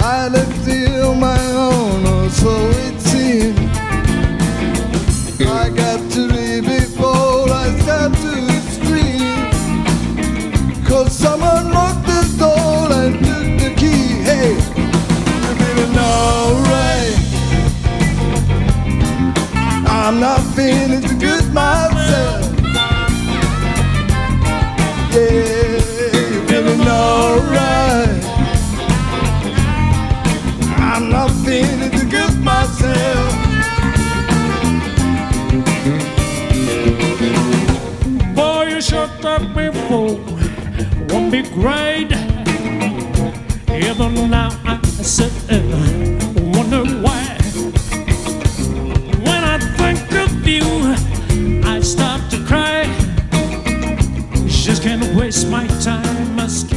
I left it on my own, or so it seemed. I got to leave before I start to scream, 'cause someone locked the door and took the key. Hey, you feeling alright? I'm not feeling too good myself. Yeah, you feeling alright? I'm not feeling too good myself. Boy, you shut up before won't be great. Even now I sit and wonder why. When I think of you, I start to cry. Just can't waste my time asking